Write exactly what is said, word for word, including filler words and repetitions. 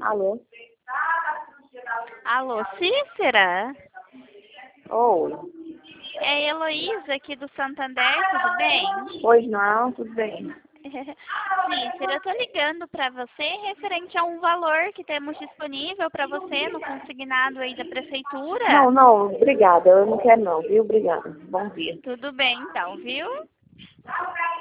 Alô? Alô, Cícera? Oi. É Heloísa aqui do Santander, tudo bem? Pois não, tudo bem. Cícera, eu tô ligando para você referente a um valor que temos disponível para você no consignado aí da prefeitura. Não, não, obrigada. Eu não quero não, viu? Obrigada. Bom dia. Tudo bem então, viu?